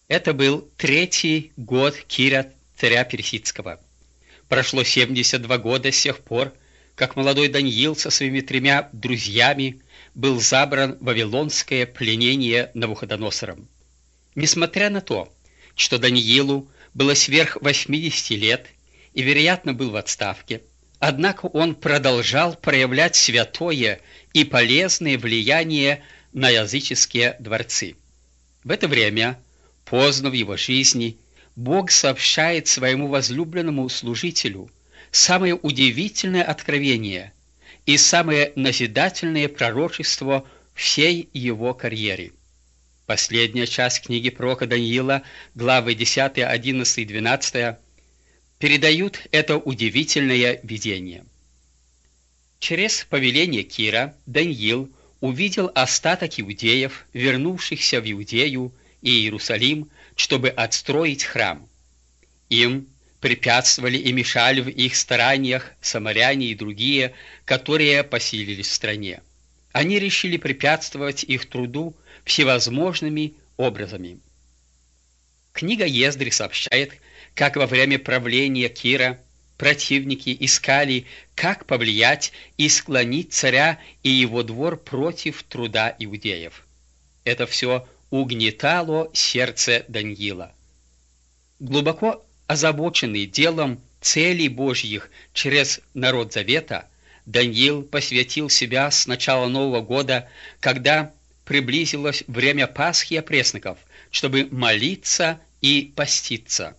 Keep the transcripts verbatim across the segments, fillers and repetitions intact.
Это был третий год Кира, царя персидского. Прошло семьдесят два года с тех пор, как молодой Даниил со своими тремя друзьями был забран в вавилонское пленение Навуходоносором. Несмотря на то, что Даниилу было сверх восьмидесяти лет и, вероятно, был в отставке, однако он продолжал проявлять святое и полезное влияние на языческие дворцы. В это время, поздно в его жизни, Бог сообщает своему возлюбленному служителю самое удивительное откровение и самое назидательное пророчество всей его карьере. Последняя часть книги пророка Даниила, главы десятая, одиннадцатая и двенадцатая, передают это удивительное видение. Через повеление Кира Даниил увидел остаток иудеев, вернувшихся в Иудею и Иерусалим, чтобы отстроить храм. Им препятствовали и мешали в их стараниях самаряне и другие, которые поселились в стране. Они решили препятствовать их труду всевозможными образами. Книга Ездри сообщает, как во время правления Кира противники искали, как повлиять и склонить царя и его двор против труда иудеев. Это все угнетало сердце Даниила. Глубоко озабоченный делом целей Божьих через народ Завета, Даниил посвятил себя с начала Нового года, когда приблизилось время Пасхи и опресноков, чтобы молиться и поститься.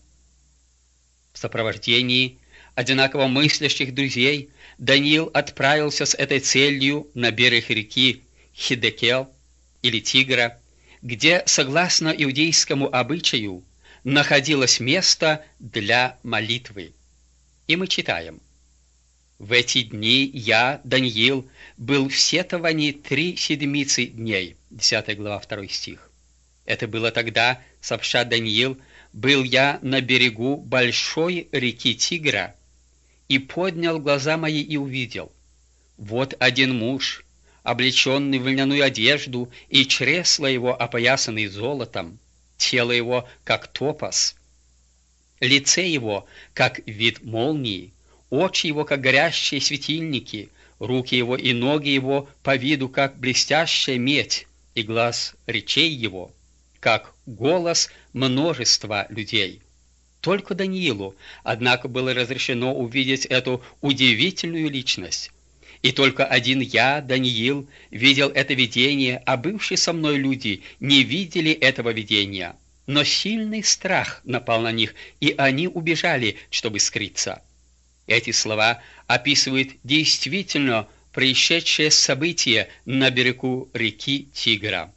В сопровождении одинаково мыслящих друзей Даниил отправился с этой целью на берег реки Хидекел или Тигра, где, согласно иудейскому обычаю, находилось место для молитвы. И мы читаем: «В эти дни я, Даниил, был в сетовании три седмицы дней». десятая глава, второй стих. Это было тогда, сообща Даниил, «был я на берегу большой реки Тигра, и поднял глаза мои и увидел. Вот один муж, облеченный в льняную одежду, и чресла его опоясанные золотом, тело его, как топаз, лице его, как вид молнии, очи его, как горящие светильники, руки его и ноги его по виду, как блестящая медь, и глаз речей его, как голос множества людей». Только Даниилу, однако, было разрешено увидеть эту удивительную личность. И только один я, Даниил, видел это видение, а бывшие со мной люди не видели этого видения. Но сильный страх напал на них, и они убежали, чтобы скрыться. Эти слова описывают действительно происшедшее событие на берегу реки Тигра.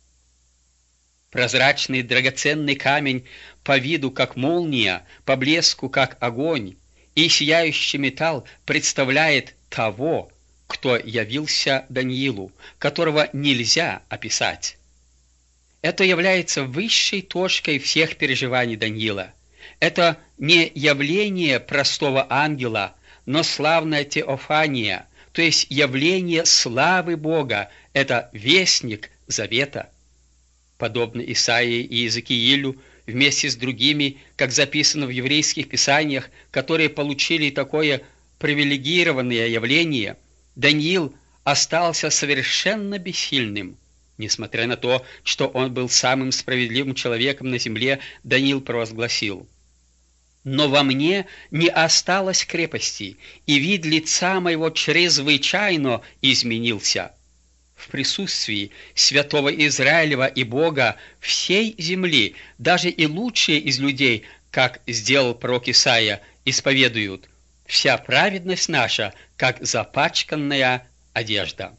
Прозрачный драгоценный камень, по виду как молния, по блеску как огонь, и сияющий металл представляет того, кто явился Даниилу, которого нельзя описать. Это является высшей точкой всех переживаний Даниила. Это не явление простого ангела, но славная теофания, то есть явление славы Бога, это вестник завета. Подобно Исаии и Иезекиилю, вместе с другими, как записано в еврейских писаниях, которые получили такое привилегированное явление, Даниил остался совершенно бессильным. Несмотря на то, что он был самым справедливым человеком на земле, Даниил провозгласил: «Но во мне не осталось крепости, и вид лица моего чрезвычайно изменился». В присутствии святого Израилева и Бога всей земли, даже и лучшие из людей, как сделал пророк Исаия, исповедуют: «Вся праведность наша, как запачканная одежда».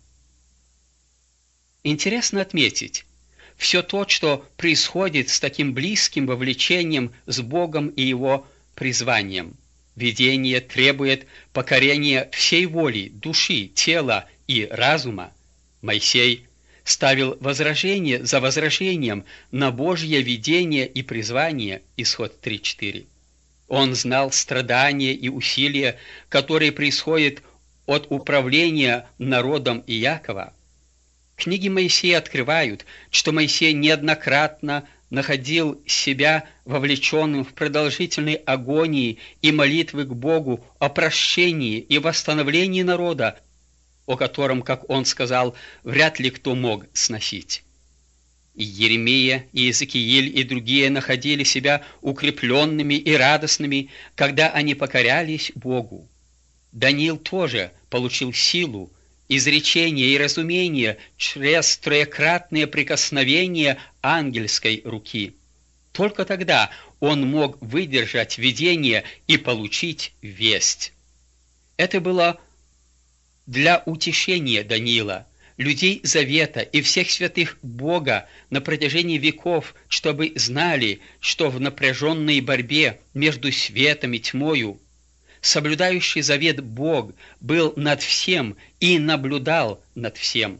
Интересно отметить, все то, что происходит с таким близким вовлечением с Богом и Его призванием. Видение требует покорения всей воли, души, тела и разума. Моисей ставил возражение за возражением на Божье видение и призвание, исход три четыре. Он знал страдания и усилия, которые происходят от управления народом Иакова. Книги Моисея открывают, что Моисей неоднократно находил себя вовлеченным в продолжительной агонии и молитвы к Богу о прощении и восстановлении народа, о котором, как он сказал, вряд ли кто мог сносить. И Еремия, и Иезекииль, и другие находили себя укрепленными и радостными, когда они покорялись Богу. Даниил тоже получил силу, изречение и разумение через троекратное прикосновение ангельской руки. Только тогда он мог выдержать видение и получить весть. Это было для утешения Даниила, людей Завета и всех святых Бога на протяжении веков, чтобы знали, что в напряженной борьбе между светом и тьмою соблюдающий завет Бог был над всем и наблюдал над всем.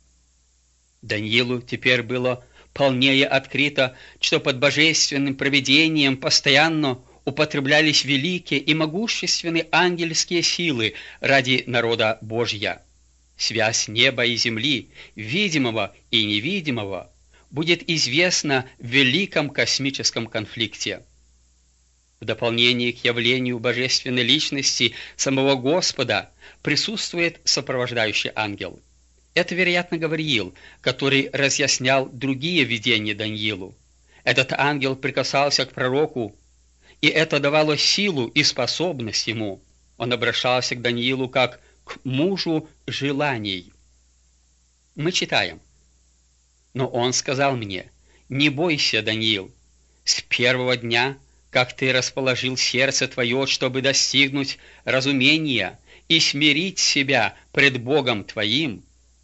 Даниилу теперь было полнее открыто, что под божественным провидением постоянно употреблялись великие и могущественные ангельские силы ради народа Божья. Связь неба и земли, видимого и невидимого, будет известна в великом космическом конфликте. В дополнение к явлению божественной личности самого Господа присутствует сопровождающий ангел. Это, вероятно, Гавриил, который разъяснял другие видения Даниилу. Этот ангел прикасался к пророку, и это давало силу и способность ему. Он обращался к Даниилу как к мужу желаний. Мы читаем: «Но он сказал мне: не бойся, Даниил, с первого дня, как ты расположил сердце твое, чтобы достигнуть разумения и смирить себя пред Богом твоим,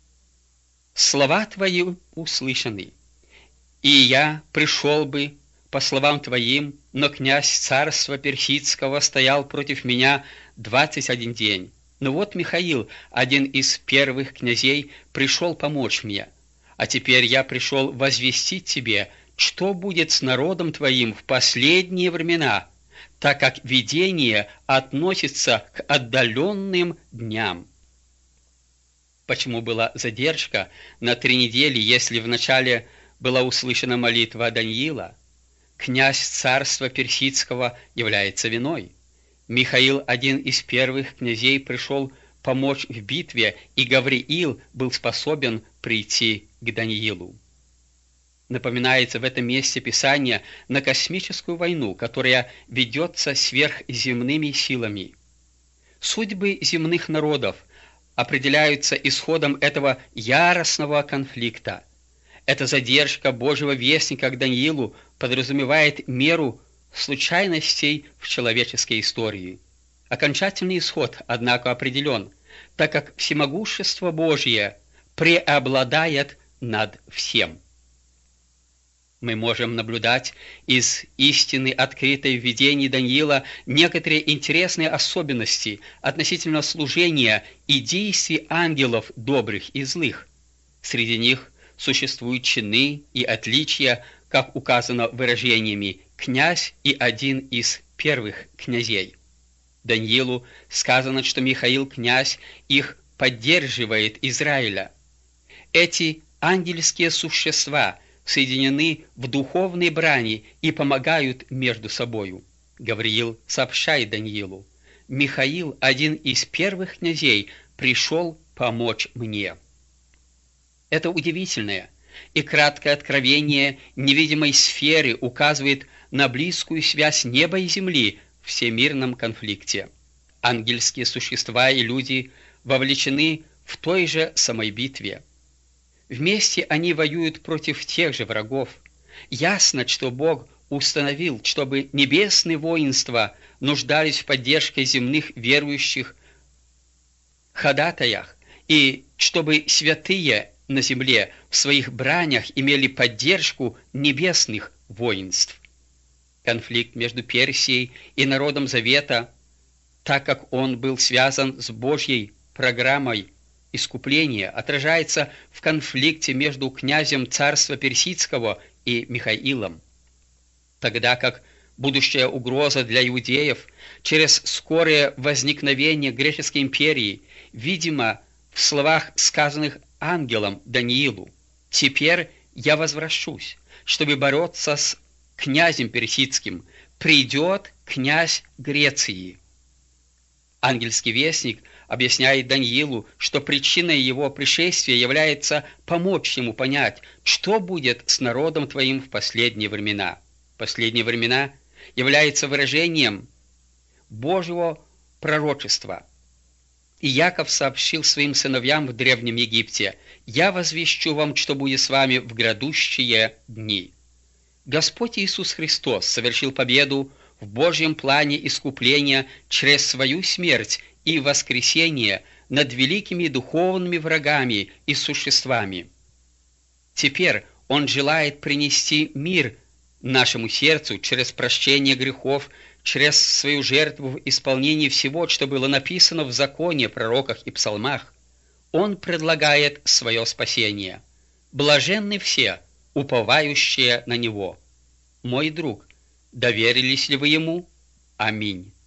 слова твои услышаны, и я пришел бы по словам твоим, но князь царства персидского стоял против меня двадцать один день. Но вот Михаил, один из первых князей, пришел помочь мне. А теперь я пришел возвестить тебе, что будет с народом твоим в последние времена, так как видение относится к отдаленным дням». Почему была задержка на три недели, если вначале была услышана молитва Даниила? Князь царства персидского является виной. Михаил, один из первых князей, пришел помочь в битве, и Гавриил был способен прийти к Даниилу. Напоминается в этом месте Писание на космическую войну, которая ведется сверхземными силами. Судьбы земных народов определяются исходом этого яростного конфликта. Эта задержка Божьего вестника к Даниилу подразумевает меру случайностей в человеческой истории. Окончательный исход, однако, определен, так как всемогущество Божье преобладает над всем. Мы можем наблюдать из истины, открытой в видении Даниила, некоторые интересные особенности относительно служения и действий ангелов добрых и злых. Среди них существуют чины и отличия, как указано выражениями «князь» и «один из первых князей». Даниилу сказано, что Михаил, князь, их поддерживает Израиля. Эти ангельские существа соединены в духовной брани и помогают между собою. Гавриил сообщает Даниилу: «Михаил, один из первых князей, пришел помочь мне». Это удивительное и краткое откровение невидимой сферы указывает на близкую связь неба и земли в всемирном конфликте. Ангельские существа и люди вовлечены в той же самой битве. Вместе они воюют против тех же врагов. Ясно, что Бог установил, чтобы небесные воинства нуждались в поддержке земных верующих ходатаях, и чтобы святые на земле в своих бранях имели поддержку небесных воинств. Конфликт между Персией и народом Завета, так как он был связан с Божьей программой искупления, отражается в конфликте между князем царства персидского и Михаилом. Тогда как будущая угроза для иудеев через скорое возникновение греческой империи, видимо, в словах, сказанных ангелом Даниилу: «Теперь я возвращусь, чтобы бороться с князем персидским. Придет князь Греции. Ангельский вестник объясняет Даниилу, что причиной его пришествия является помочь ему понять, что будет с народом твоим в последние времена. Последние времена является выражением Божьего пророчества. И Яков сообщил своим сыновьям в Древнем Египте: «Я возвещу вам, что будет с вами в грядущие дни». Господь Иисус Христос совершил победу в Божьем плане искупления через свою смерть и воскресение над великими духовными врагами и существами. Теперь Он желает принести мир нашему сердцу через прощение грехов, через свою жертву в исполнении всего, что было написано в законе, пророках и псалмах. Он предлагает свое спасение. Блаженны все, уповающие на Него. Мой друг, доверились ли вы Ему? Аминь.